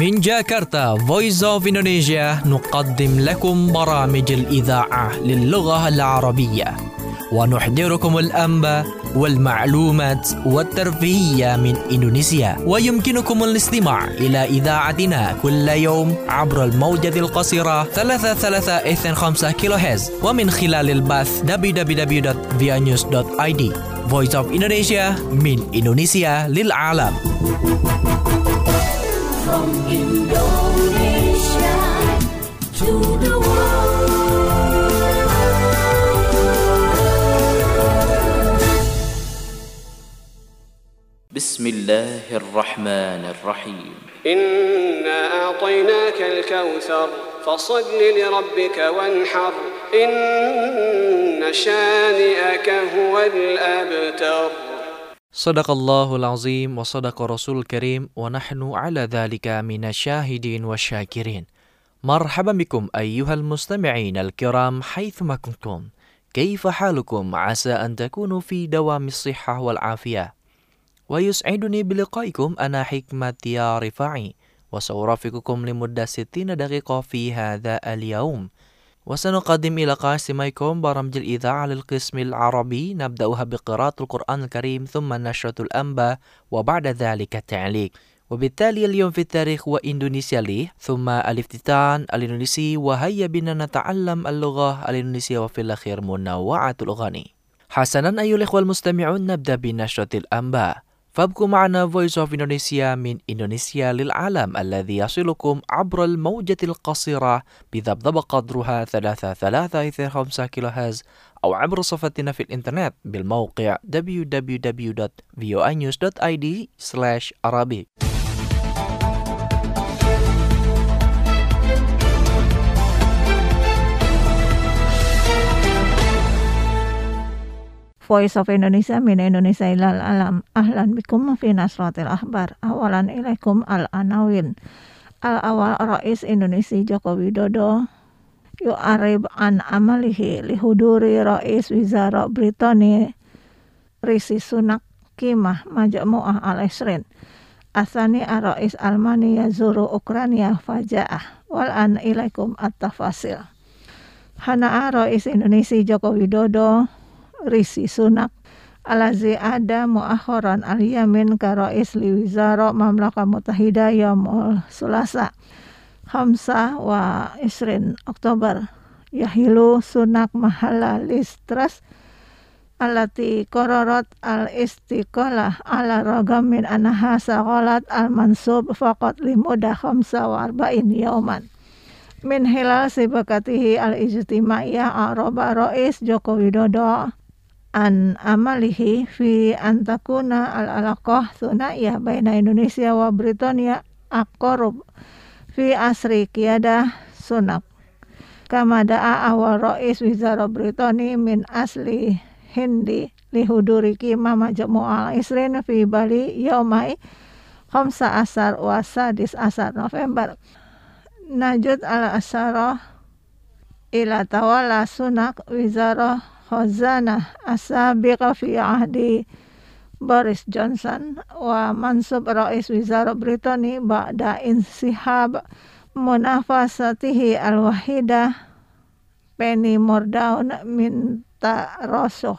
من جاكرتا Voice of Indonesia نقدم لكم برامج الإذاعة للغة العربية ونحضركم الأنباء والمعلومات والترفيهية من إندونيسيا، ويمكنكم الاستماع إلى إذاعتنا كل يوم عبر الموجة القصيرة 3325 كيلوهرتز ومن خلال البث www.vianews.id. Voice of Indonesia من إندونيسيا للعالم. From Indonesia to the world. بسم الله الرحمن الرحيم. إنا أعطيناك الكوثر فصل لربك وانحر إن شانئك هو الأبتر. صدق الله العظيم وصدق رسول الكريم ونحن على ذلك من الشاهدين والشاكرين. مرحبا بكم أيها المستمعين الكرام حيثما كنتم. كيف حالكم؟ عسى أن تكونوا في دوام الصحة والعافية. ويسعدني بلقائكم أنا حكمة يا رفاعي، وسأرافقكم لمدة 60 دقيقة في هذا اليوم، وسنقدم إلى قاسميكم برامج الإذاعة للقسم العربي، نبدأها بقراءة القرآن الكريم ثم نشرة الأنباء وبعد ذلك التعليق. وبالتالي اليوم في التاريخ وإندونيسيا لي، ثم الافتتان الإندونيسي، وهيا بنا نتعلم اللغة الإندونيسية وفي الأخير منوعات الأغاني. حسنا أيها الإخوة المستمعون، نبدأ بنشرة الأنباء. فابقوا معنا Voice of Indonesia من إندونيسيا للعالم الذي يصلكم عبر الموجة القصيرة بذبذب قدرها 3325 كيلوهرتز أو عبر صفحتنا في الإنترنت بالموقع www.voanews.id/arabic. Voice of Indonesia min Indonesia ilal alam. Ahlan bikum fi nasratil akhbar. Awalan ilaikum al-anawin. Al-awal Rais Indonesia Joko Widodo yu'arib an amalihi lihuduri Rais Wizara Britani Rishi Sunak Kimah Majmu'ah al-Isrin. Asani Rais Almani yazuru Ukraina faja'ah. Wal an ilaikum at-tafasil. Hana'a Rais Indonesia Joko Widodo Rishi Sunak alazi ada muakhiran al-yamin ka Rais li Wizara Mamlaka Mutahida yaumul Sulasa 25 Oktober yahilu Sunak mahala listras alati qararat al-istiqalah ala ragam min anaha saqalat al-mansub faqat limudah 45 yauman min hilal sibakatihi al-ijtimaiyah araba Rais Joko Widodo an amalihi fi antakuna al-alaqah thunaiyah baina Indonesia wa Britania aqarub fi asri qiyadah Sunak kama da'a awal Rais Wizara Britani min asli Hindi lihuduri qimah majmu'ah al-isrin fi Bali yaumai 15 wa 16 November najud al-asara ila tawala Sunak Wizara Khazanah asabiqa fi ahdi Boris Johnson wa mansub Rais Wizara Britani ba'da insihab munafasatihi al-wahidah Penny Mordaunt min Tarosuh.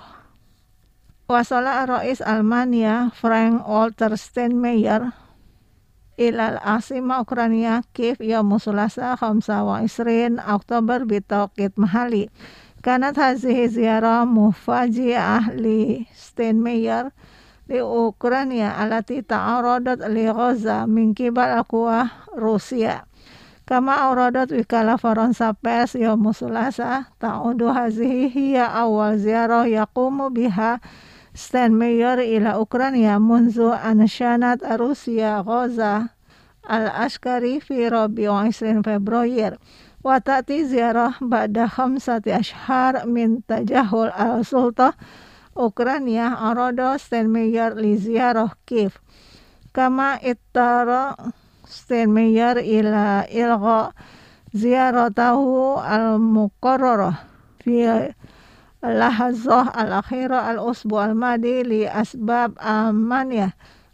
Wasala Rais Almania Frank Walter Steinmeier ilal asima Ukraina Kiev yaum Sulasa 25 Oktober bitawqit mahali. Kanat hazihi ziarah mufaji'ah li Steinmeier li Ukraina alati ta'aradat li Gaza min qibal aqwa Rusia. Kama auradat wikala Faransa Pers yaum Sulasa ta'udu hazihi hiya awal ziarah yaqumu biha Steinmeier ila Ukraina munzu anshanat Rusia Gaza al-Ashkari fi 24 Februari. Wa ta'ti ziarah ba'da 5 ashhar min tajahul al-sultah Ukraina arada Steinmeier li ziarah Kiev. Kama ittara Steinmeier ila ilgha ziyaratahu al-muqarrarah fi lahazah al-akhirah al-usbu' al-madi li asbab amaniyah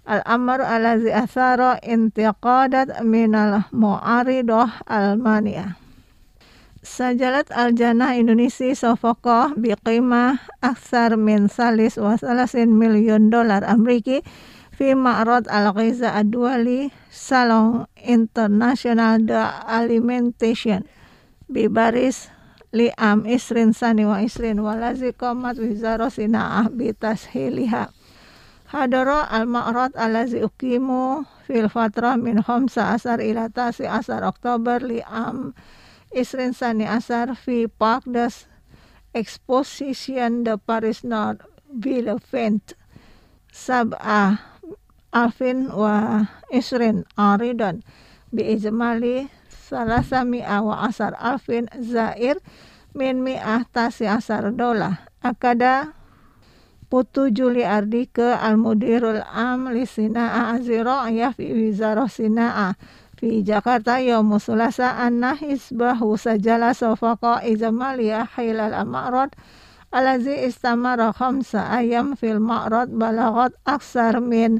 Al-amr allazi athara intiqadat minal mu'aridah al-maniyah. Sajalat al-Jannah Indonesia sofokoh biqimah aksar min salis wa salasin $1 million Ameriki fi ma'rad al-ghiza ad-duali Salon International de Alimentation bibaris li'am isrin sani wa isrin walazi qomat wizara sina'ah bitashiliha. Hadara al-ma'rad allazi uqimu fil fatrah min 15 ila 19 Oktober li'am isrin sani asar fi Parc des Expositions de Paris Nord Villefranche sab'ah alfin wa isrin aridan bi ijmali salasami'a wa asar alfin zair min mi'ah tasi asar dolar. Akada Putu Juli Ardike al-Mudirul Am li Sina'ah az-Zira'iyah fi Wizarah Sina'ah fi Jakarta yaumu sulasa anna hisbahu sajala sofaqa izmaliyah hilal ma'rad alazi istamara 5 ayam fil ma'rad balagat aksar min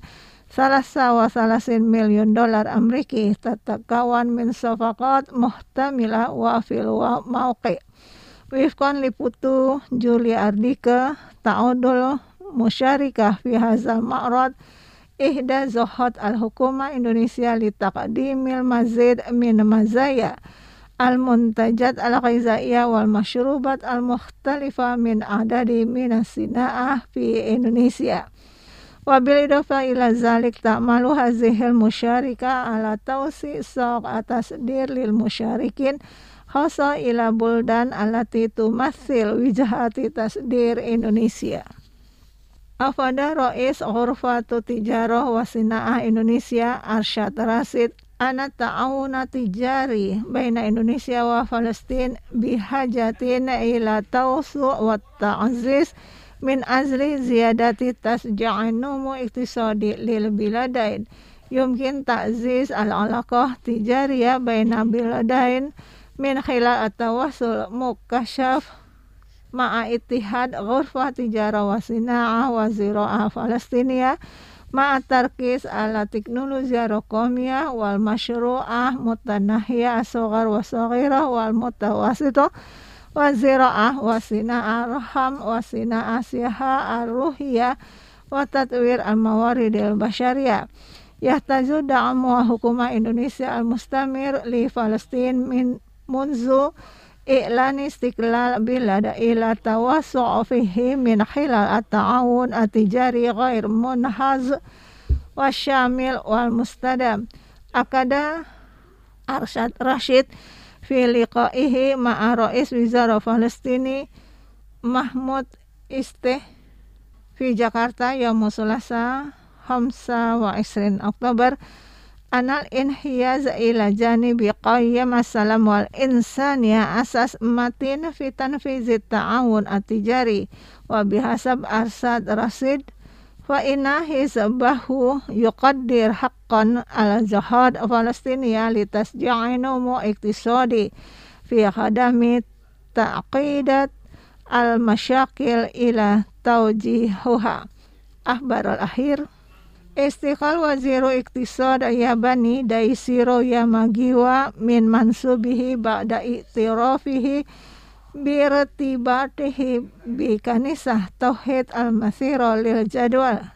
$33 million Ameriki tatakawan min sofaqat muhtamila wa fil mauqi. Wifqan liputu Juli Ardike ta'udul musyarikah fi hazal ma'rad ihda zuhad al-hukuma Indonesia li taqdimil mazid min mazaya al-muntajat al-ghizaiyah wal masyrubat al-mukhtalifa min adadi minas sina'ah fi Indonesia. Wabil idofa ila zalik ta'malu hazihil musyarika ala tausi soq atas dir lil musyarikin khasa ila buldan alati tumathil wijahati tasdir Indonesia. Afada Rais Ghurfatu Tijarah wa Sina'ah Indonesia Arsyad Rasid ana ta'awuna tijari baina Indonesia wa Palestin bihajatin ila tawsu wa ta'aziz min azli ziyadati tasja'anumu iktisadi lil biladain yumkin ta'ziz al-alaqah tijariyah baina biladain min khilal at-tawassul mukashaf ma'a ittihad ghurfah tijarah wa sina'ah wa zira'ah Palestiniyah ma'a tarkis ala teknologi raqamiyah wal masyru'ah mutanahiyah as-saghar wa saghirah wal mutawasitah wa zira'ah wa sina'ah raham wa sina'ah siha ar-ruhiyah wa tatwir al-mawaridil basyariyah. Yahtaju da'amu hukuma Indonesia al-mustamir li Palestin min munzu i'lan istiqlal bilad ila tawassu' fihi min khilal at-ta'awun at-tijari ghair munhaz wa syamil wal mustadam. Akada Arsyad Rashid fi liqa'ihi ma'a Rais Wizarah Palestini Mahmud Isteh fi Jakarta yaum Sulasa 25 Oktober anal inhiyaz ila janibi qayyam as-salam wal insaniya asas matin fi tanfizit ta'awun at-tijari wa bihasab Arsyad Rasid fa inna hizbahu yuqaddir haqqan ala jihad Palestina li tasja'inu mu'iktisadi fi khadami ta'qidat al-masyakil ila tawjihuha. Akhbar al-akhir Istiqlal waziru iktisad Yabani Daisiro Yamagiwa min mansubihi ba'da i'tirafihi birtibatihi bi kanisah tauhid al-mathira lil jadwal.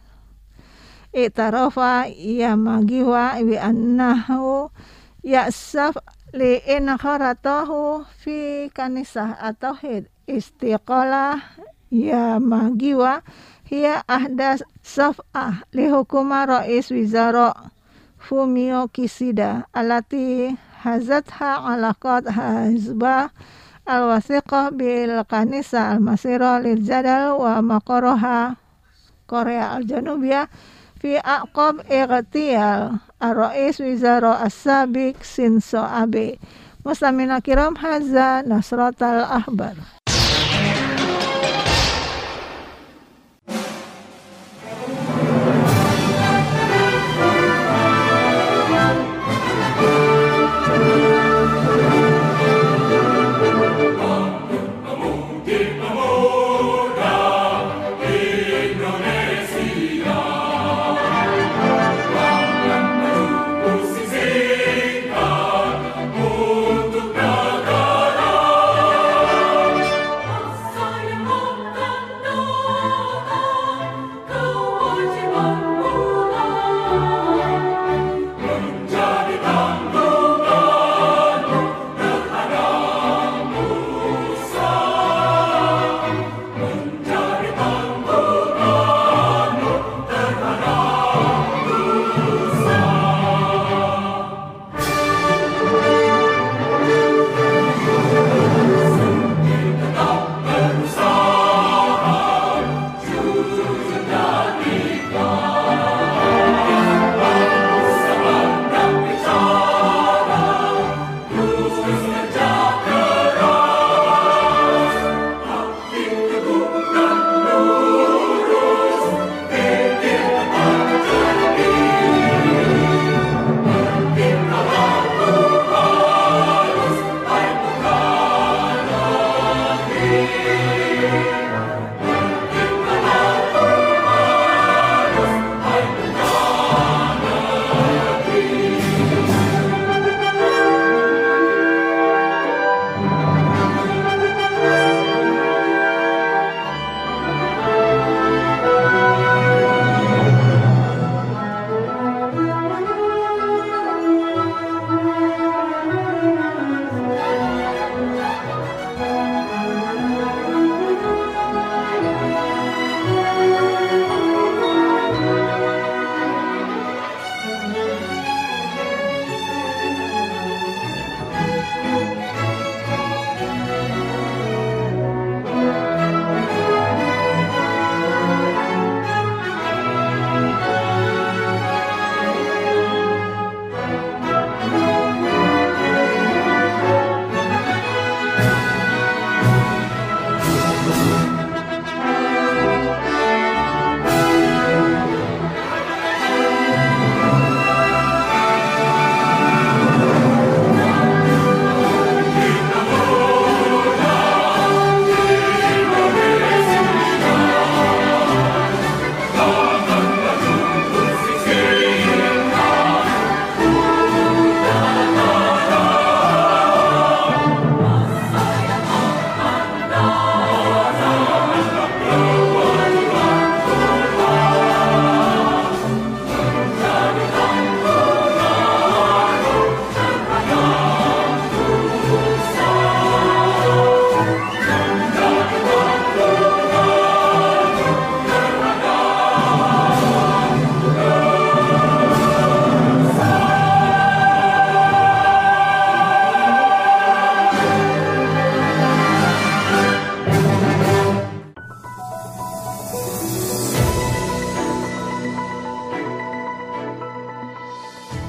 I'tarafa Yamagiwa bi annahu ya'saf li inharatahu fi kanisah at-tauhid. Istiqalah Yamagiwa hiya ahdas saf'ah li hukuma Rais Wizara Fumio Kishida alati hazatha alaqat hazbah al-wasiqah bil kanisa al-masira lil jadal wa maqaraha Korea al-Janubiyah fi aqab ightiyal Rais Wizara as-sabiq Shinzo Abe. Muslimina kiram hadza nasratal ahbar.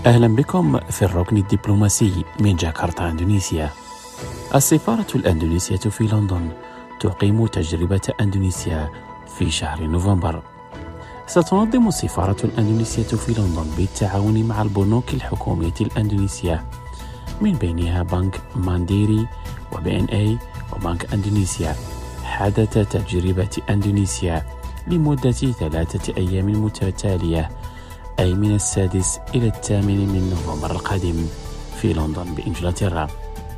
أهلا بكم في الركن الدبلوماسي من جاكرتا أندونيسيا. السفارة الأندونيسية في لندن تقيم تجربة أندونيسيا في شهر نوفمبر. ستنظم السفارة الأندونيسية في لندن بالتعاون مع البنوك الحكومية الأندونيسية من بينها بنك مانديري وBNA وبنك أندونيسيا حدث تجربة أندونيسيا لمدة 3 أيام متتالية، أي من 6 إلى 8 من نوفمبر القادم في لندن بإنجلترا.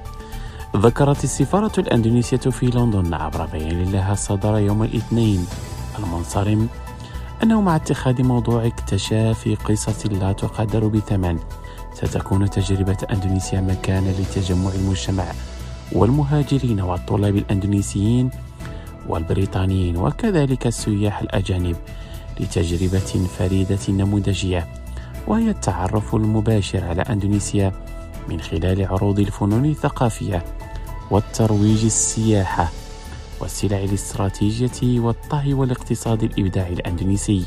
ذكرت السفارة الأندونيسية في لندن عبر بيان لها صدر يوم الاثنين المنصرم أنه مع اتخاذ موضوع اكتشاف قصص لا تقدر بثمن، ستكون تجربة أندونيسيا مكانا لتجمع المجتمع والمهاجرين والطلاب الأندونيسيين والبريطانيين وكذلك السياح الأجانب لتجربة فريدة نموذجية، وهي التعرف المباشر على أندونيسيا من خلال عروض الفنون الثقافية والترويج السياحة والسلع الاستراتيجية والطهي والاقتصاد الإبداعي الأندونيسي.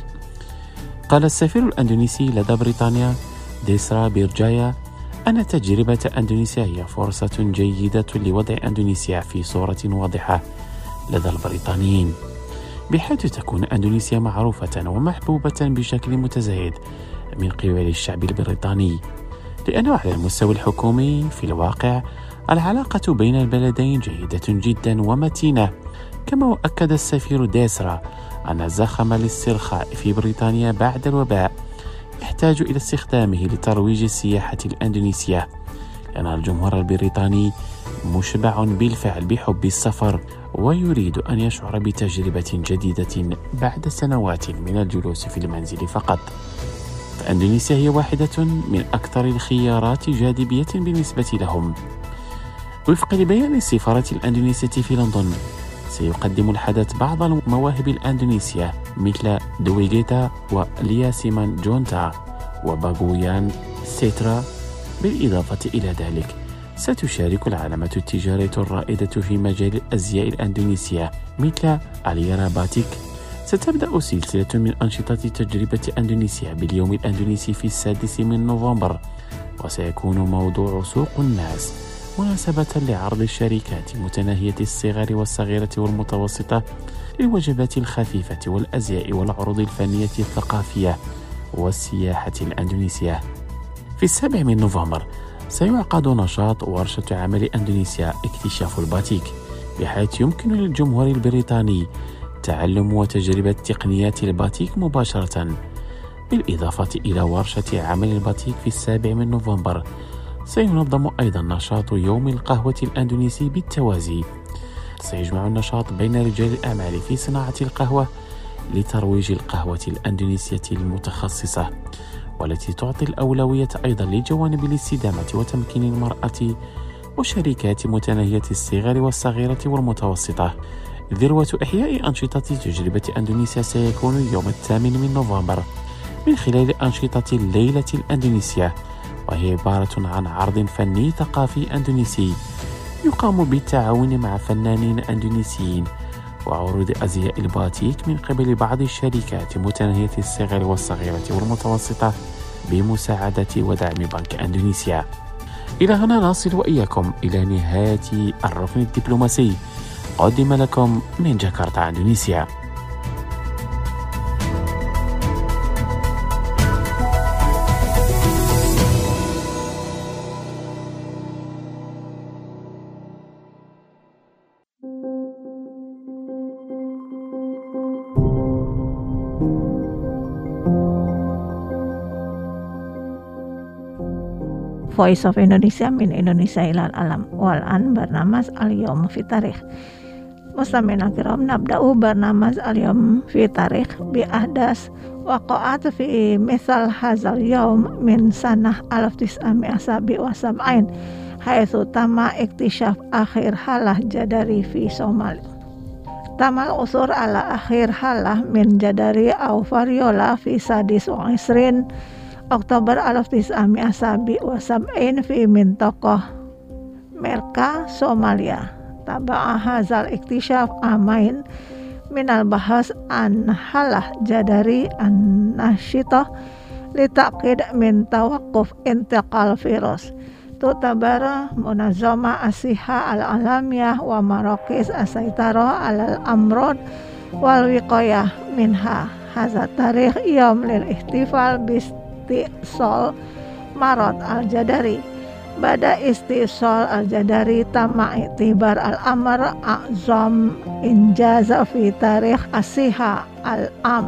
قال السفير الأندونيسي لدى بريطانيا ديسرا بيرجايا أن تجربة أندونيسيا هي فرصة جيدة لوضع أندونيسيا في صورة واضحة لدى البريطانيين، بحيث تكون أندونيسيا معروفة ومحبوبة بشكل متزايد من قبل الشعب البريطاني، لأنه على المستوى الحكومي في الواقع العلاقة بين البلدين جيدة جدا ومتينة. كما أكد السفير ديسرا أن زخم الاسترخاء في بريطانيا بعد الوباء يحتاج إلى استخدامه لترويج السياحة الأندونيسية، لأن الجمهور البريطاني مشبع بالفعل بحب السفر ويريد أن يشعر بتجربة جديدة بعد سنوات من الجلوس في المنزل فقط. فأندونيسيا هي واحدة من أكثر الخيارات جاذبية بالنسبة لهم. وفقا لبيان السفارة الأندونيسية في لندن، سيقدم الحدث بعض المواهب الأندونيسية مثل دويغيتا ولياسيمان جونتا وباغويان سيترا. بالإضافة إلى ذلك ستشارك العلامة التجارية الرائدة في مجال الأزياء الأندونيسية مثل أليرا باتيك. ستبدأ سلسلة من أنشطة تجربة أندونيسيا باليوم الأندونيسي في 6 من نوفمبر، وسيكون موضوع سوق الناس مناسبة لعرض الشركات متناهية الصغر والصغيرة والمتوسطة للوجبات الخفيفة والأزياء والعروض الفنية الثقافية والسياحة الأندونيسية. في 7 من نوفمبر سيعقد نشاط ورشة عمل أندونيسيا اكتشاف الباتيك، بحيث يمكن للجمهور البريطاني تعلم وتجربة تقنيات الباتيك مباشرة. بالإضافة إلى ورشة عمل الباتيك في 7 من نوفمبر، سينظم أيضا نشاط يوم القهوة الأندونيسي بالتوازي. سيجمع النشاط بين رجال الأعمال في صناعة القهوة لترويج القهوة الأندونيسية المتخصصة، والتي تعطي الأولوية أيضا لجوانب الاستدامة وتمكين المرأة وشركات متناهية الصغر والصغيرة والمتوسطة. ذروة إحياء أنشطة تجربة أندونيسيا سيكون يوم 8 من نوفمبر من خلال أنشطة الليلة الأندونيسية، وهي عبارة عن عرض فني ثقافي أندونيسي يقام بالتعاون مع فنانين أندونيسيين وعروض أزياء الباتيك من قبل بعض الشركات متناهية الصغر والصغيرة والمتوسطة بمساعدة ودعم بنك أندونيسيا. إلى هنا نصل وإياكم إلى نهاية الركن الدبلوماسي قدم لكم من جاكرتا أندونيسيا. Voice of Indonesia min Indonesia ilal alam. Wal'an bernamaz al-yawm fi tarikh. Muslimina kiram nabda'u bernamaz al-yawm fi tarikh bi ahdas waqa'at fi misal hazal yawm min sanah 1977 haitsu tama iktisyaf akhir halah jadari fi Somalia. Tamal usur ala akhir halah min jadari au variola fi sadis wa isrin Oktober 1977 fi mintokoh Merka Somalia. Taba'a hazal iktisyaf amain minal bahas an halah jadari an nasyitah litakid min tawaqquf intiqal virus. Tu'tabar munazama asiha al-alamiyah wa marakis asaitara al-amrod wal wiqayah minha. Hadza tarikh yawm lil ihtifal bistisol marad al-jadari. Bada istisol al-jadari tamma i'tibar al-amr a'zam injaza fi tarikh asiha al-am.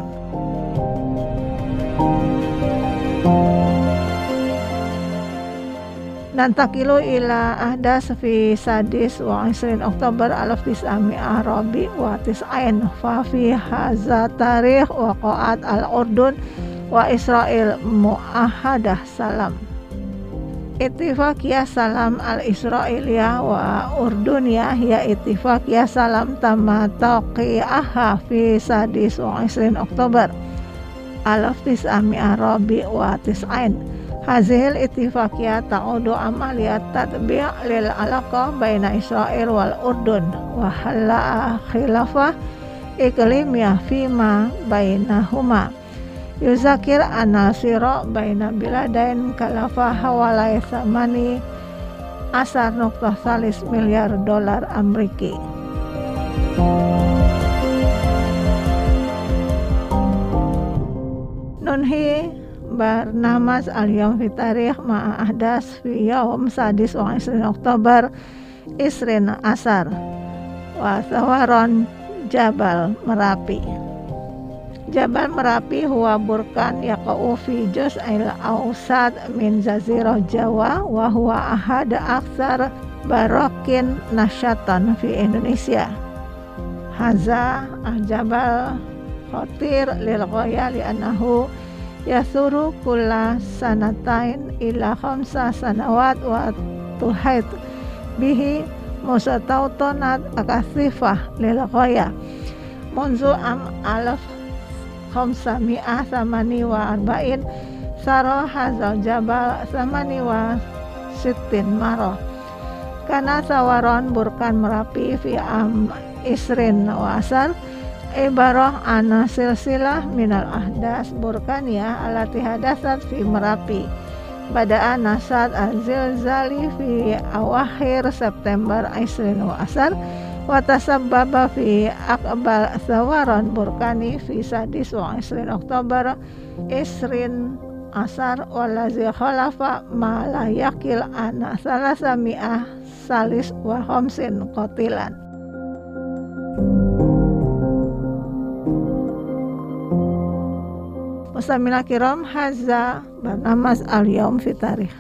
Nantakilu ila ahdas fi sadis wa 20 Oktober 1900 Rabi wa tis'ain fa fi hadza tarikh waqa'at al-Urdun wa Israel mu'ahadah salam. Ittifaqiyah salam al-Israiliyah wa Urduniyah ya ittifaqiyah salam tamma taqi'aha fi sadis wa 20 Oktober 1900 Rabi wa tis'ain. Hazil ittifaqiyah ta'udu amaliyat tatbi' lil alaqa baina Israel wal Urdun wa halla khilafah iklimiyah fima bainahuma. Yuzakir anasira baina biladain kalafa hawalai samani asar nukta salis miliar dolar Ameriki. Nunhi barnamas al-yawm fi tarikh ma'a ahdas fi yawm sadis wa 20 Oktober isrin asar wa sawaron Jabal Merapi. Jabal Merapi huwa burkan yaqa'u fi juz'il awsat min jazirah Jawa wa huwa ahad aksar barokin nasyatan fi Indonesia. Haza al-jabal khatir lil ghaya li'annahu yasuru kulla sanatain ila khamsa sanawat wa tuhait bihi musatautonat akasifah lil ghaya munzu am alaf khamsa mi'ah samani wa arba'in sarah hazal jabal samani wa sittin marah kana sawaron burkan Merapi fi am isrin wa asar ibarah ana silsilah minal ahdas burkaniyah alati hadasat fi Merapi pada anasat azilzali fi awakhir September 20 wa asar wa tasabbaba fi aqbal sawaran burkani fi sadis wa 20 Oktober 20 asar walazi khalafa ma la yakil ana salasa mi'ah salis wa khamsin qatilan. Mustamina kiram haza barnamas al-yawm fi tarikh.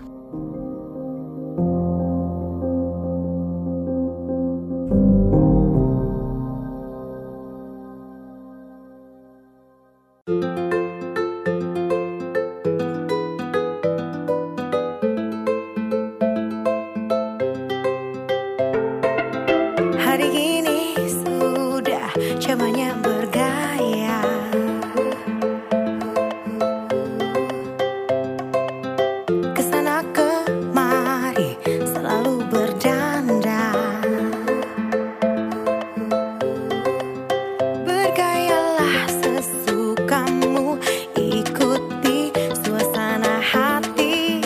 Hari ini sudah zamannya bergaya. Kesana kemari selalu berdandan. Bergayalah sesukamu, ikuti suasana hati.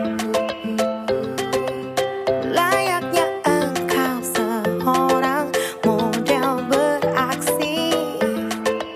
Layaknya engkau seorang model beraksi.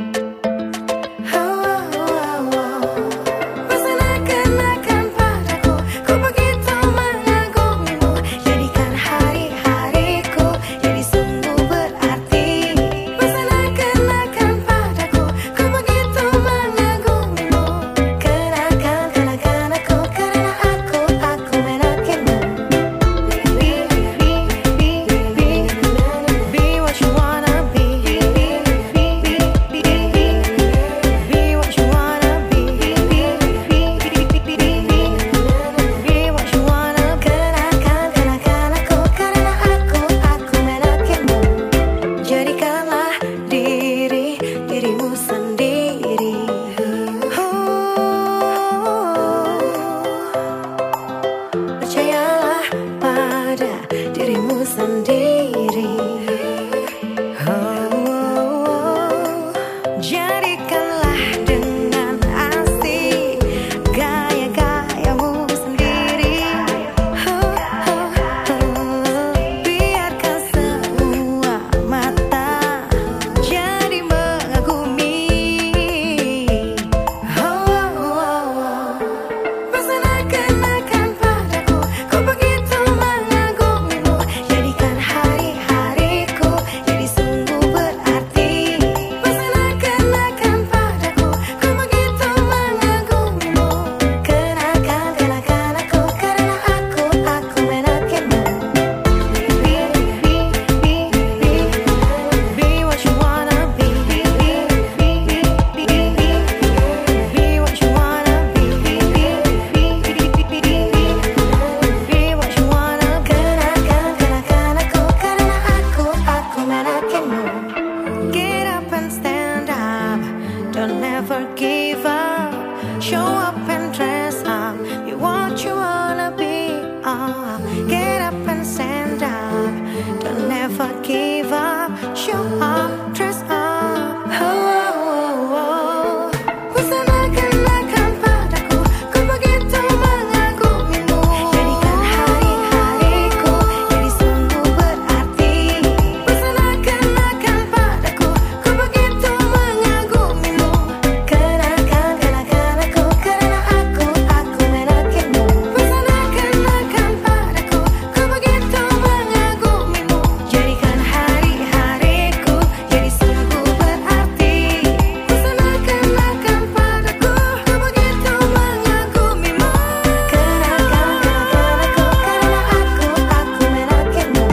never give up. Show up and dress up. Be what you wanna be. Get up and stand up. Don't never give up. Show up, dress up. Oh, oh, oh. Bersanakan padaku, ku begitu mengagumimu. Jadikan hari-hariku jadi sungguh berarti. Bersanakan padaku, ku begitu mengagumimu. Kenakan aku, karena aku menakimu. Bersanakan padaku, ku begitu mengagumimu. Jadikan hari-hariku jadi sungguh berarti. Bersanakan padaku, ku begitu mengagumimu. Kenakan aku, karena aku menakimu.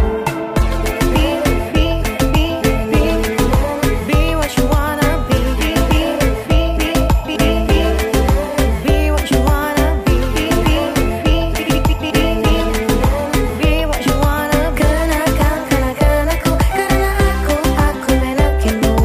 Be what you wanna be. Be what you wanna be. Be what you wanna. Kenakan aku, karena aku menakimu.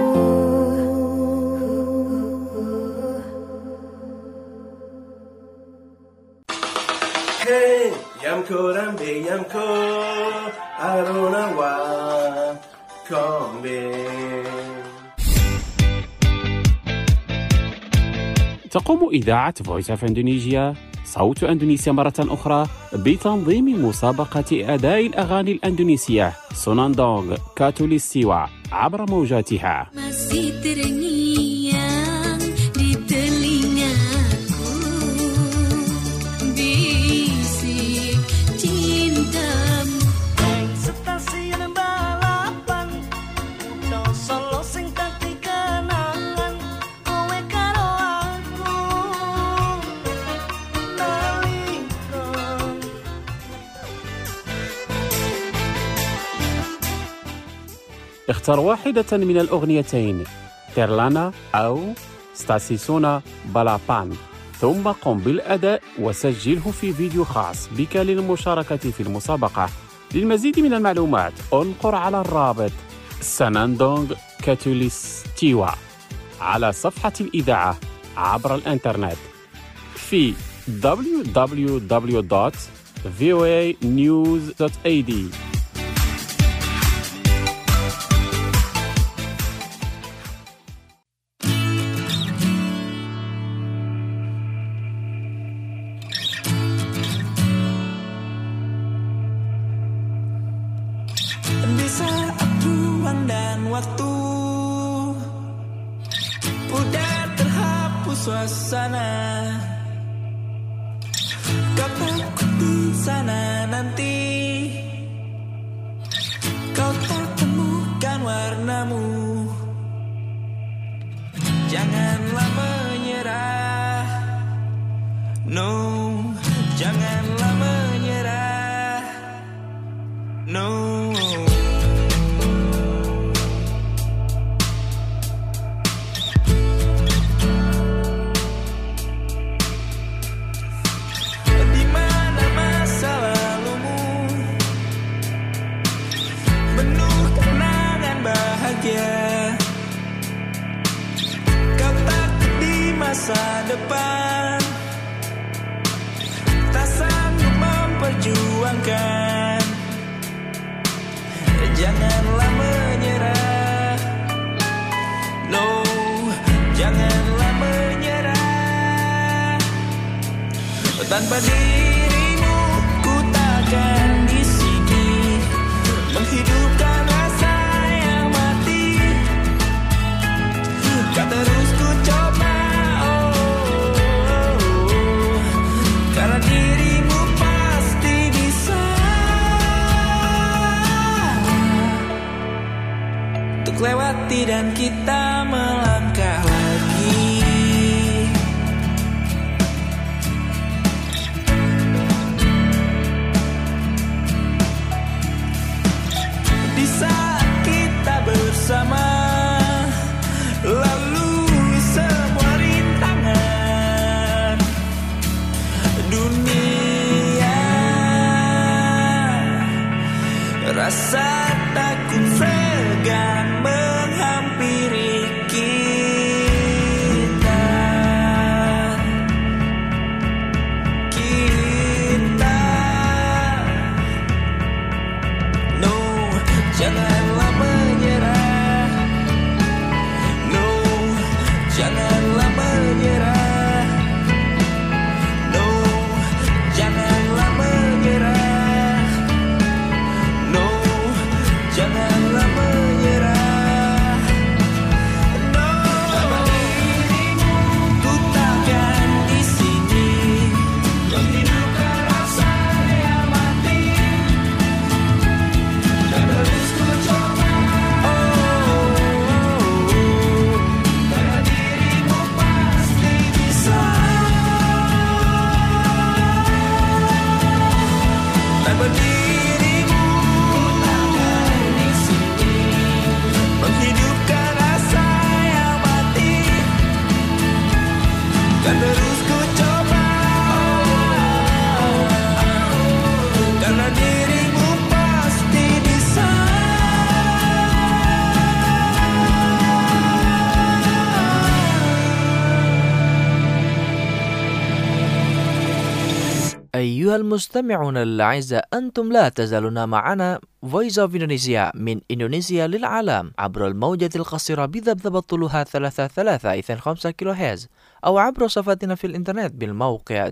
Hey, Yamko Rambe Yamko Aronawa Kombe. تقوم إذاعة فويس أوف إندونيسيا صوت أندونيسيا مرة أخرى بتنظيم مسابقة أداء الأغاني الأندونيسية سوناندونغ كاتوليستيوا عبر موجاتها. Masih terngiang di telingaku bisik cintamu. Stasiun balapan udah solo sing dadi kenangan kowe karo aku nalika اختر واحدة من الأغنيتين تيرلانا أو ستاسيسونا بالابان ثم قم بالأداء وسجله في فيديو خاص بك للمشاركة في المسابقة. للمزيد من المعلومات انقر على الرابط ساناندونغ كاتوليستيوا على صفحة الإذاعة عبر الإنترنت في www.voanews.ad. di saat ruang dan waktu udah terhapus suasana. Kau takut di sana nanti kau tak temukan warnamu. Janganlah menyerah, no, janganlah menyerah, no. Di mana masa lalumu penuh kenangan bahagia. Kau takut di masa depan tak sanggup memperjuangkan. Janganlah menyerah, no, janganlah menyerah. Tanpa dirimu ku takkan di sini menghidupkan rasa yang mati. Kau terus ku coba, karena dirimu pasti bisa untuk lewati dan kita melangkah lagi. Di saat kita bersama lalui semua rintangan dunia, rasa takut segan menghampiri kita. أيها المستمعون الأعزاء، أنتم لا تزالون معنا Voice of Indonesia من إندونيسيا للعالم عبر الموجة القصيرة بذبذبة طولها 33.5 كيلو هرتز، أو عبر صفحتنا في الإنترنت بالموقع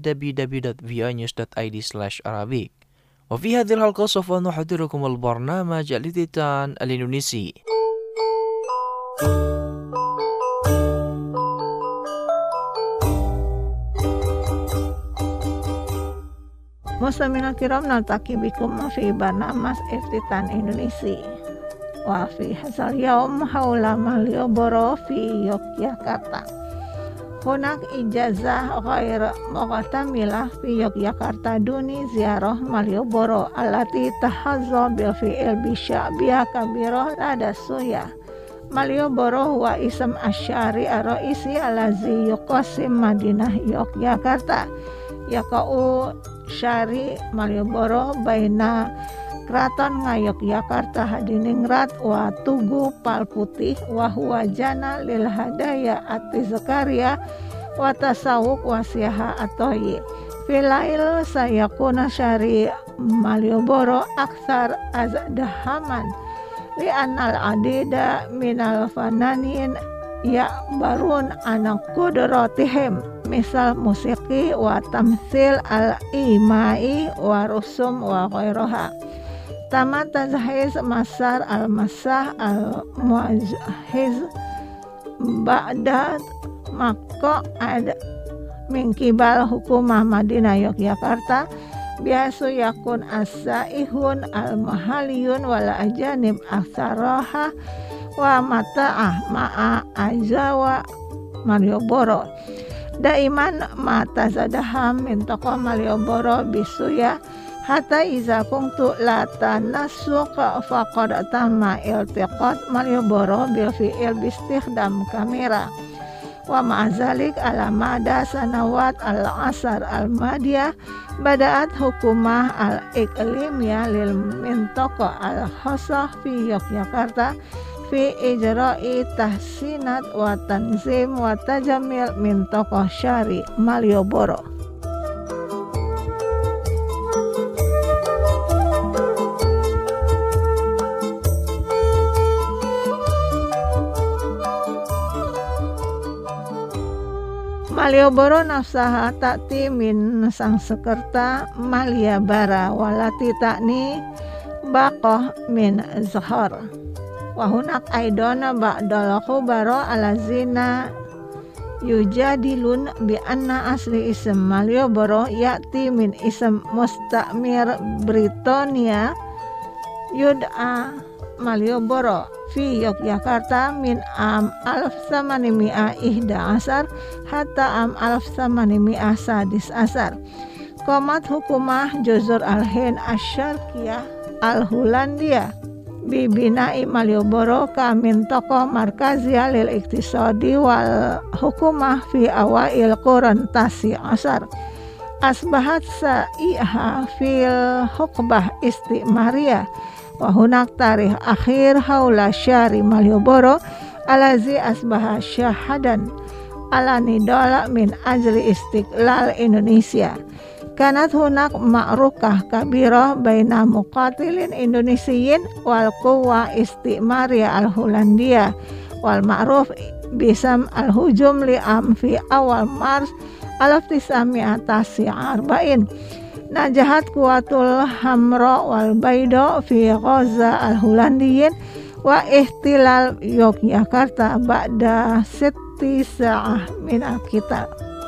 www.voanews.id/arabic. وفي هذه الحلقة سوف نحضركم البرنامج الإتقان الإندونيسي. Muslimina kiram naltaqi bikum fi barnamas Iftitan Indonesia. Wa fi hadzal yaum haula Malioboro fi Yogyakarta. Hunak ijazah ghair muqtamilah fi Yogyakarta duni ziarah Malioboro allati tahazza bil fi'il bi sya'biha kabirah lada suya. Malioboro huwa ism asyari ar-raisi allazi yuqasim Madinah Yogyakarta. Yakau syari Malioboro baina Kraton Ngayogyakarta Hadiningrat wa Tugu Palputih wa huwa jana lil hadaya ati Zakaria wa tasawuk wa siyaha atoyi. Filail sayakuna syari Malioboro aksar azdahaman li anal adida minal fananin ya barun anak kudrotihim misal musiki wa tamsil al-imai wa rusum wa ghairaha. Tamat tazhiz masar al-masah al-muajiz ba'da maqa'ad min kibal hukumah Madinah Yogyakarta biasu yakun as-saihun al-mahaliyun wal ajanib aksaraha wa mata'ah ma'a ajawa Malioboro. Daiman mata zadaham min tokoh Malioboro bisuya hatta iza kuntu la tanassuq faqad tamma iltiqat Malioboro bil fi'il bistikhdam kamera wa ma'azalik ala mada sanawat al-asar al-madiyah bada'at hukumah al-iklimiyah lil mintaqah al-khasah fi Yogyakarta fi ijra'i tahsinat wa tanzim wa tajamil min tokoh syari Malioboro. Malioboro nafsaha ta'ti min Sangsekerta Maliabara walati ta'ni baqoh min Zahar. Wahunak aidona ba'dal khubara alazina yujadilun bi anna asli ism Malioboro ya'ti min ism mustamir Britania yud'a Malioboro fi Yogyakarta min am 1811 hatta am 1816. Qomat hukumah Juzur al-Hind asyarkiyah al-Hulandia bibina'i Malioboro kamin tokoh markaziyah lil iktisadi wal hukumah fi awail Quran tasi asar. Asbahat sa'iha fil hukbah istimariyah wa hunak tarikh akhir haula syari Malioboro alazi asbaha syahadan ala nidola min ajli istiqlal Indonesia. Kanat hunak ma'rukah kabirah baina muqatilin Indonesiyin wal quwa istimariyah al-Hulandia wal ma'ruf bisam al-hujum li am fi awal Mars 1940. Najahat kuwatul hamra wal baydo fi Ghaza al-Hulandiyin wa ihtilal Yogyakarta ba'da sitti sa'ah min al-kitab.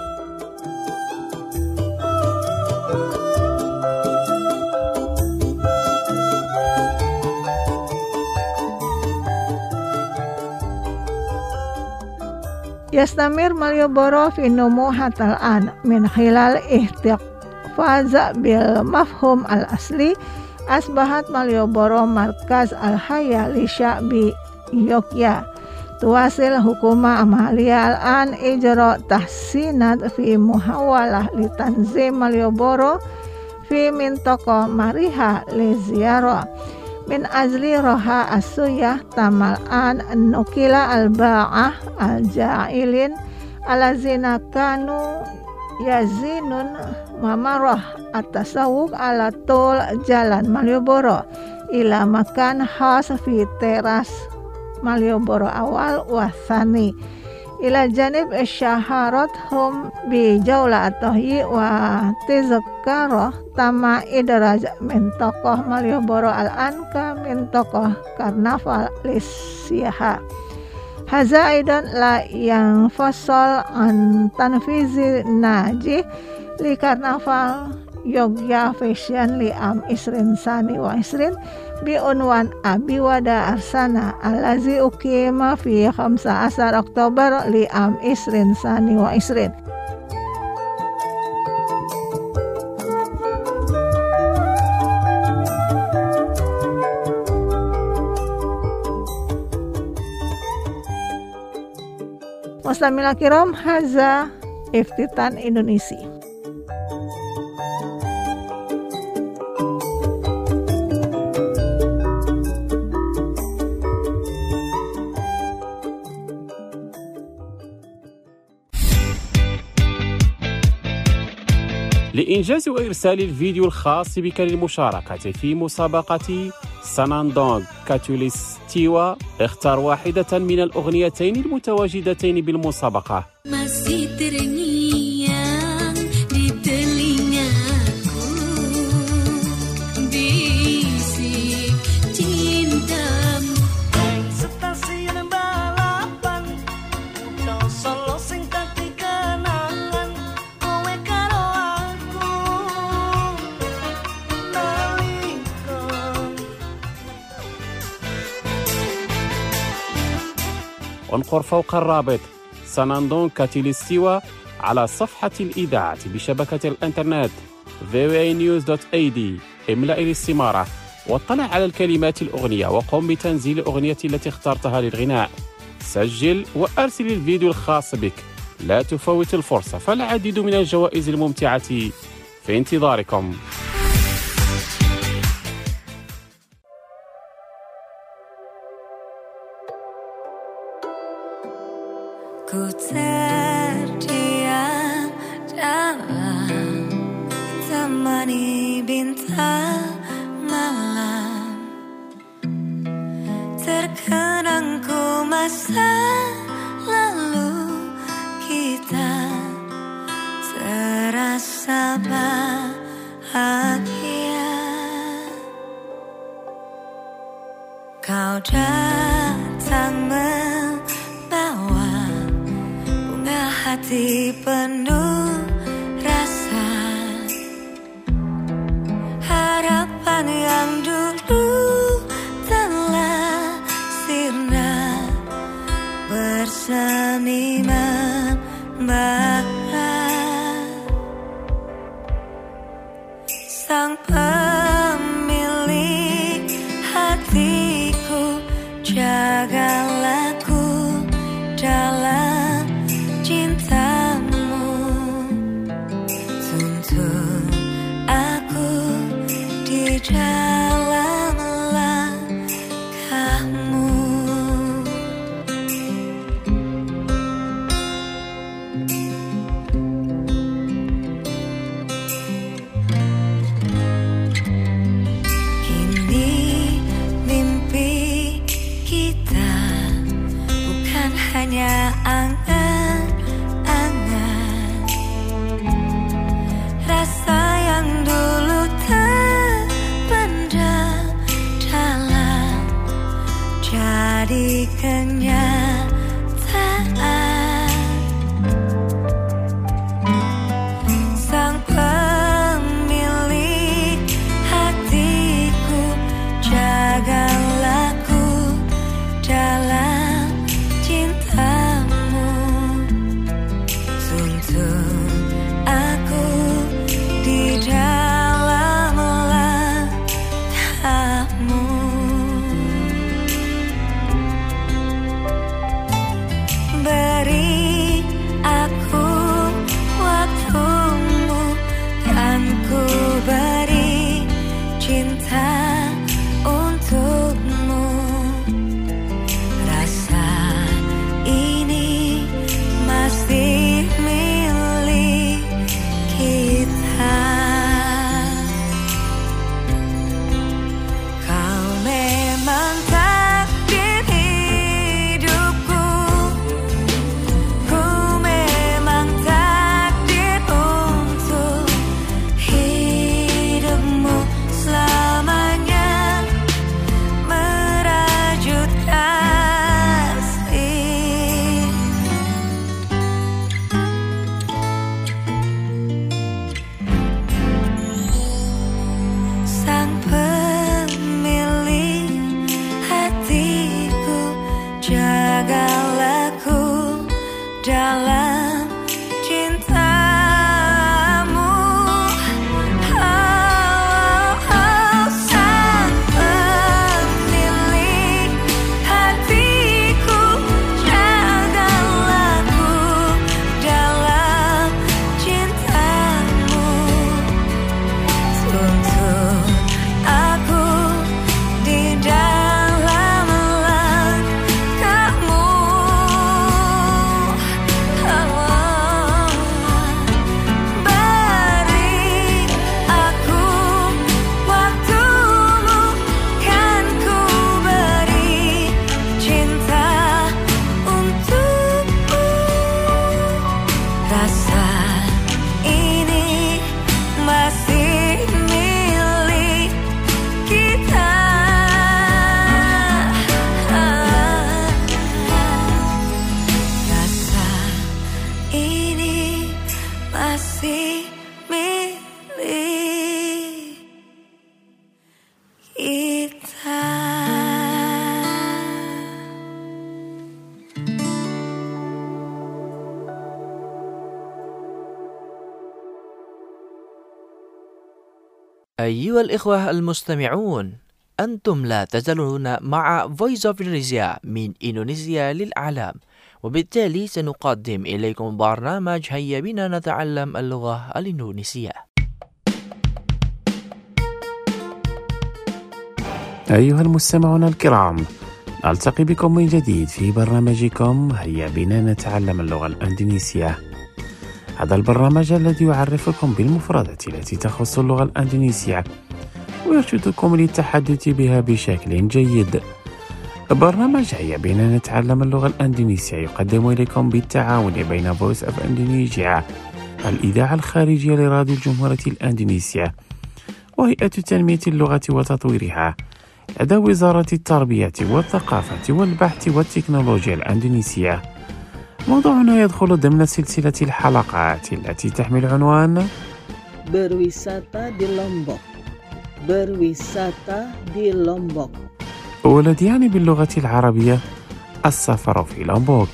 Yastamir Malioboro fi numuhatal an min khilal ihtifaza bil mafhum al asli asbahat Malioboro markaz al haya li sya'bi Yogya tuwasil hukuma amalia al an ijra tahsinat fi muhawalah li tanzim Malioboro fi mintaqah mariha li ziyarah min azli roha asuyah tamal an nukila al-ba'ah al-ja'ilin alazina kanu yazinun mamarah at-tasawwuk ala tol jalan Malioboro ila makan khas fi teras Malioboro awal wa tsani ila janib syaharat hum bi jaula atohi wa tizakara tama idraj min tokoh Malioboro al-anka min tokoh karnaval lisyaha haza aidan la yang fasal an tanfizi naji li karnaval Yogya Fashion li am isrin sani wa isrin bi unwan Abi Wada Arsana allazi uqima fi 15 Oktober li am isrin sani wa isrin. Mustamila kiram, haza iftitan Indonesia. لإنجاز وإرسال الفيديو الخاص بك للمشاركة في مسابقة ساناندونغ كاتوليستيوا اختار واحدة من الأغنيتين المتواجدتين بالمسابقة. انقر فوق الرابط ساناندونغ كاتوليستيوا على صفحة الإذاعة بشبكة الإنترنت voanews.ad. املأ الاستمارة واطلع على الكلمات الأغنية وقم بتنزيل الأغنية التي اخترتها للغناء. سجل وأرسل الفيديو الخاص بك. لا تفوت الفرصة، فالعديد من الجوائز الممتعة في انتظاركم. Ku terdiam dalam temani bintang malam, terkenangku masa lalu kita terasa bahagia. Kau datang hati penuh rasa harapan yang dulu telah sirna bersemi membara. Sang pemilik hatiku, jagalah ku dalam cintamu, tuntun aku di dalam langkahmu. Kini mimpi kita bukan hanya angan, rasa yang dulu terpendam dalam jadi kenyataan. Sang pemilik hatiku, jagalah ku dalam cintamu, tuntun aku di dalam langkahmu. dalam cintamu. Sang pemilik hatiku, jagalah ku dalam cintamu. Tuntun aku di dalam langkahmu. Beri aku waktumu, kan ku beri cinta untukmu. Rasa ini masih milik kita. Rasa ini masih milik kita. أيها الإخوة المستمعون، أنتم لا تزالون مع Voice of Indonesia من إندونيسيا للعالم، وبالتالي سنقدم إليكم برنامج هيا بنا نتعلم اللغة الإندونيسية. أيها المستمعون الكرام، نلتقي بكم من جديد في برنامجكم هيا بنا نتعلم اللغة الإندونيسية. هذا البرنامج الذي يعرفكم بالمفردات التي تخص اللغة الإندونيسية ويرشدكم للتحدث بها بشكل جيد. برنامج هيا بنا نتعلم اللغة الإندونيسية يقدم إليكم بالتعاون بين Voice of Indonesia، الإذاعة الخارجية لراديو الجمهورية الإندونيسية، وهيئة تنمية اللغة وتطويرها لدى وزارة التربية والثقافة والبحث والتكنولوجيا الإندونيسية. موضوعنا يدخل ضمن سلسلة الحلقات التي تحمل عنوان Berwisata di Lombok. Berwisata di Lombok. والذي يعني باللغة العربية السفر في لومبوك.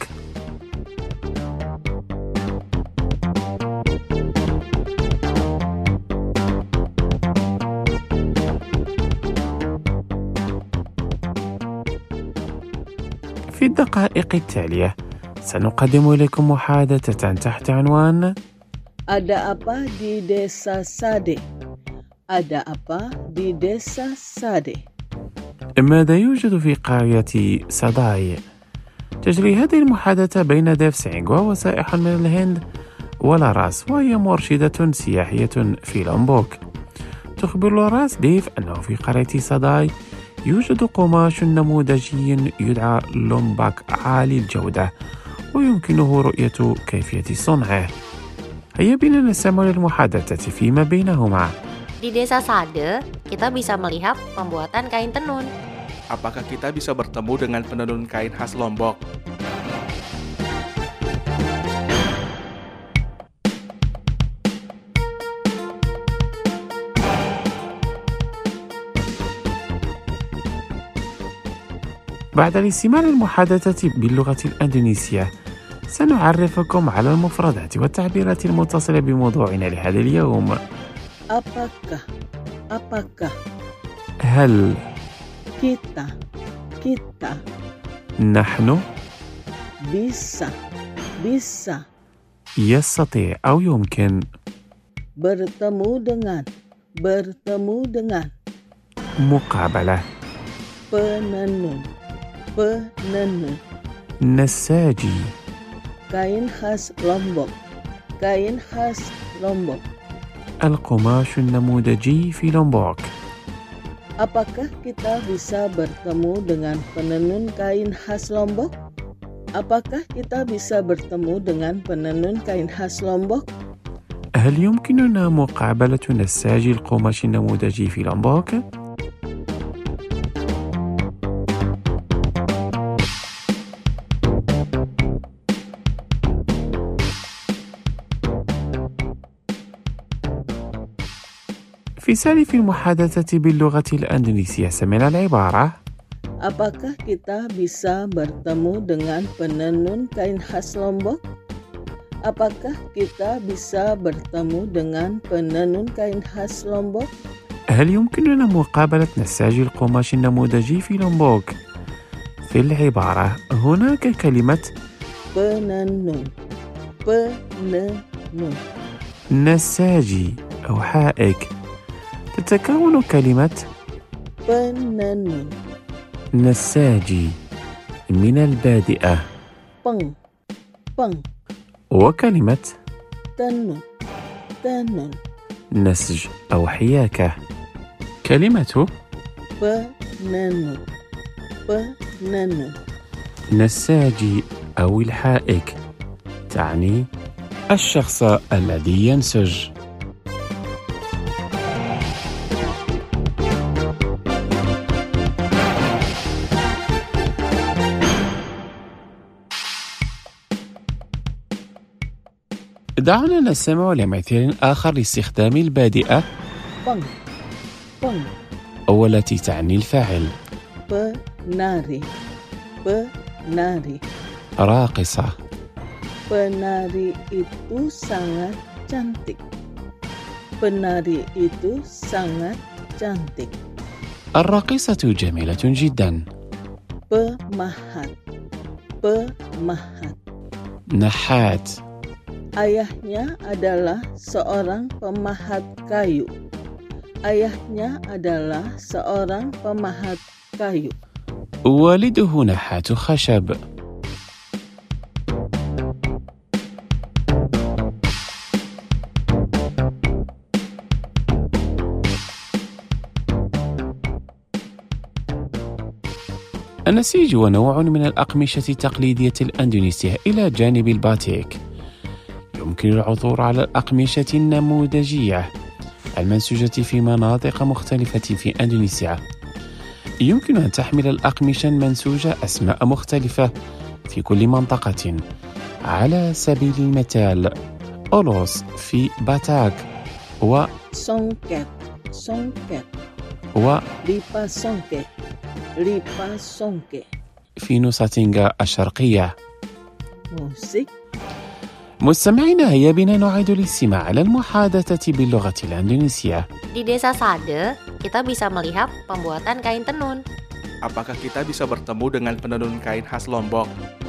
في الدقائق التالية سنقدم إليكم محادثة تحت عنوان Ada apa di desa Sade? Ada apa di desa Sade? ماذا يوجد في قرية ساداي؟ تجري هذه المحادثة بين ديف سينغ وهو سائح من الهند ولاراس، وهي مرشدة سياحية في لومبوك. تخبر لاراس ديف أنه في قرية ساداي يوجد قماش نموذجي يدعى لومباك عالي الجودة ويمكنه رؤية كيفية صنعه. هيا بنا نستمع للمحادثة فيما بينهما. Di desa Sade, kita bisa melihat pembuatan kain tenun. Apakah kita bisa bertemu dengan penenun kain khas Lombok? بعد الاستماع للمحادثة باللغة الإندونيسية سنعرفكم على المفردات والتعبيرات المتصلة بموضوعنا لهذا اليوم. Apakah? Apakah? هل Kita. نحن Bisa. يستطيع أو يمكن Bertemu dengan. مقابلة Penenun. نساجي Kain khas Lombok. القماش النموذجي في لومبوك. Apakah kita bisa bertemu dengan penenun kain khas Lombok? هل يمكننا مقابلة نساج القماش النموذجي في لومبوك؟ في سالف المحادثة باللغة الإندونيسية سمعنا العبارة Apakah kita bisa bertemu dengan penenun kain khas Lombok? Apakah kita bisa bertemu dengan penenun kain khas Lombok? هل يمكننا مقابلة نساج القماش النموذجي في لومبوك؟ في العبارة هناك كلمة penenun نساجي أو حائك. تتكون كلمة penenun نساجي من البادئة peng وكلمة tenun نسج أو حياكة. كلمة penenun نساجي أو الحائك تعني الشخص الذي ينسج. دعونا نستمع لمثال آخر لاستخدام البادئة peng والتي تعني الفاعل. penari راقصة. penari itu sangat cantik. الراقصة جميلة جدا. pemahat نحات. Ayahnya adalah seorang pemahat kayu. والده نحات خشب. النسيج هو نوع من الأقمشة التقليدية الأندونيسية إلى جانب الباتيك. يمكن العثور على الأقمشة النموذجية المنسوجة في مناطق مختلفة في أندونيسيا. يمكن أن تحمل الأقمشة المنسوجة أسماء مختلفة في كل منطقة. على سبيل المثال أولوس في باتاك و songket و lipa songke في نوساتينغا الشرقية. musik. مستمعينا، هيا بنا نعيد الاستماع على المحادثة باللغة الإندونيسية. Di desa Sade, kita bisa melihat pembuatan kain tenun. Apakah kita bisa bertemu dengan penenun kain khas Lombok?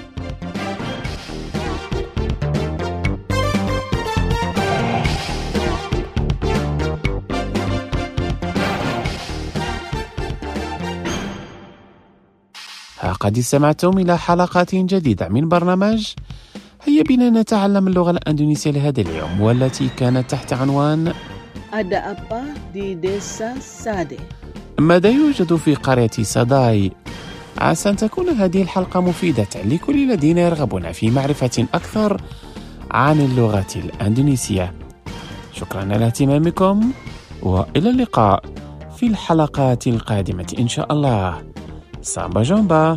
قد استمعتم إلى حلقات جديدة من برنامج هيا بنا نتعلم اللغة الأندونيسية لهذا اليوم، والتي كانت تحت عنوان Ada apa di desa Sade? ماذا يوجد في قرية ساداي؟ عسى أن تكون هذه الحلقة مفيدة لكل الذين يرغبون في معرفة أكثر عن اللغة الأندونيسية. شكرا على اهتمامكم، وإلى اللقاء في الحلقات القادمة إن شاء الله. سامبا جومبا.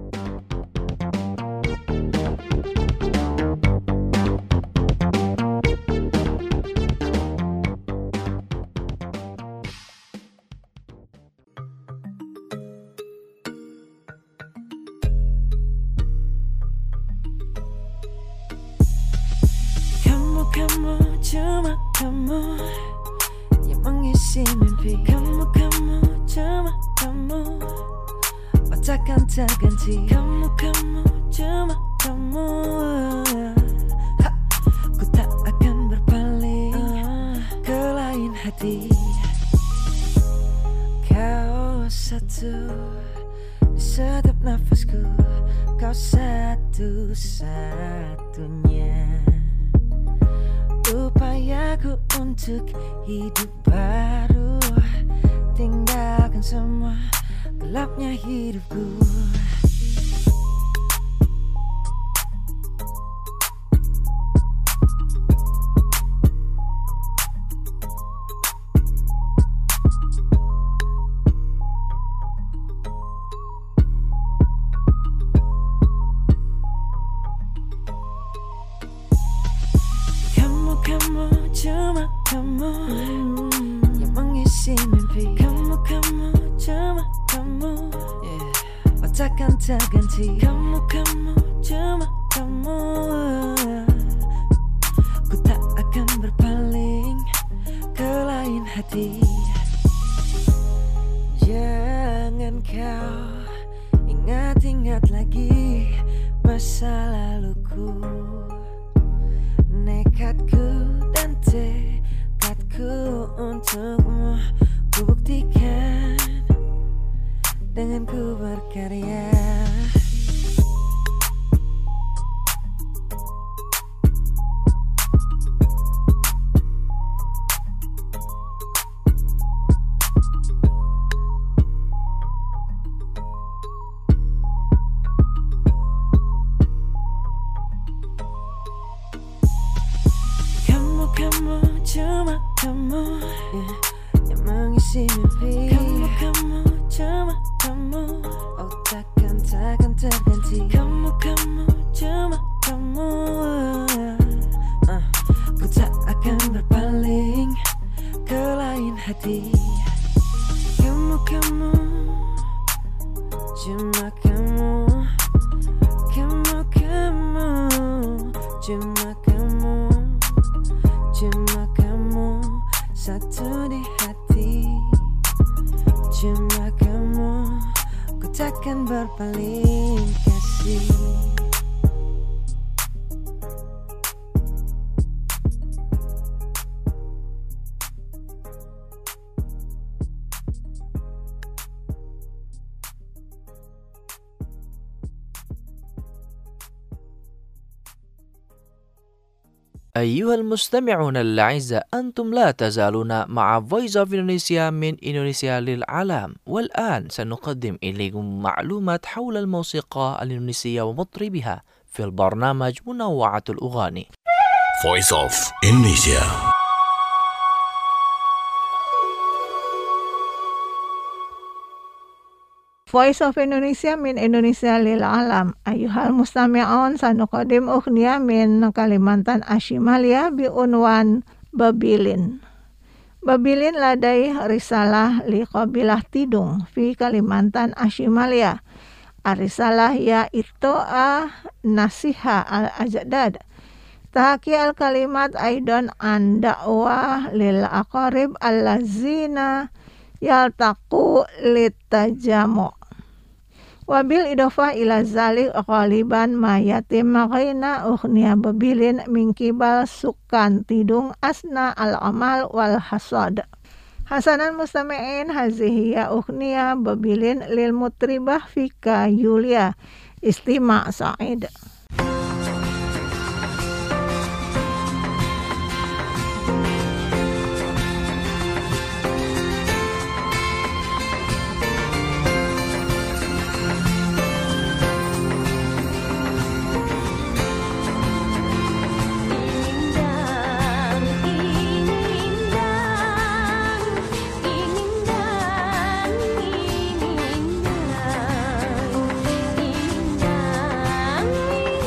Kamu cuma kamu yang mengisi mimpi. Kamu cuma kamu, takkan terganti. Kamu cuma kamu, ku tak akan berpaling ke lain hati. Kau satu di setiap nafasku, kau satu-satunya upayaku untuk hidup baru, tinggalkan semua gelapnya hidupku. Kamu cuma kamu yang mengisi mimpi. Kamu cuma kamu, oh takkan terganti. Kamu cuma kamu, aku, nekatku dan tekadku untukmu ku buktikan dengan ku berkarya. Kamu, cuma kamu yang mengisi mimpi. Kamu, cuma kamu, oh takkan terganti. Kamu, cuma kamu, ku tak akan berpaling ke lain hati. Kamu, cuma kamu, cuma kamu, cuma kamu, satu di hati. Cuma kamu, ku takkan berpaling kasih. أيها المستمعون الأعزاء، أنتم لا تزالون مع Voice of Indonesia من إندونيسيا للعالم، والآن سنقدم إليكم معلومات حول الموسيقى الإندونيسية ومطربها في البرنامج منوعة الأغاني. Voice of Indonesia. Voice of Indonesia min Indonesia lil alam. Ayuhal mustami'un sanuqadim ughniya min Kalimantan Ashimalia bi unwan Babilin. Babilin ladai risalah li qabilah Tidung fi Kalimantan Ashimalia. Arisalah yaitu nasiha al-ajdad. Tahaki al-kalimat aidan an da'wah lil aqarib allazina yaltaqu litajamu. Wabil idofah ila zalik ghaliban ma yatim ghaina ughniya babilin min kibal sukan Tidung asna al-amal wal hasad. Hasanan mustami'in hazihiya ughniya babilin lil mutribah fika Yulia istima' sa'id. Indah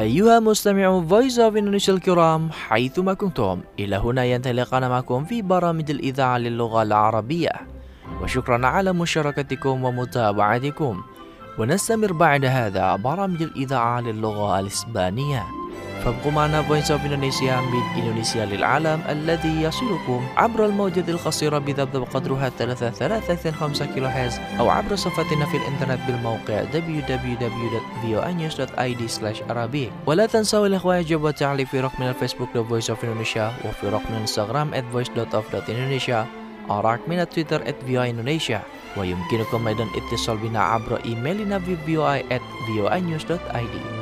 أيها مستمعو Voice of Indonesia الكرام حيثما كنتم، إلى هنا ينتهي لقاءنا معكم في برامج الإذاعة للغة العربية، وشكرا على مشاركتكم ومتابعتكم. ونستمر بعد هذا برامج الإذاعة للغة الإسبانية، فابقوا معنا Voice of Indonesia من إندونيسيا للعالم الذي يصلكم عبر الموجة القصيرة بذبذب قدرها 3.5 كيلو هرتز، أو عبر صفحتنا في الإنترنت بالموقع www.voanews.id/arabic. ولا تنسوا الإخوة إعجاب والتعليق في رقمنا الفيسبوك The Voice of Indonesia، وفي رقم الانستغرام @voice.of.indonesia، ورقمنا تويتر @voaindonesia. ويمكنكم أيضا اتصال بنا عبر إيميلنا في voa@voanews.id.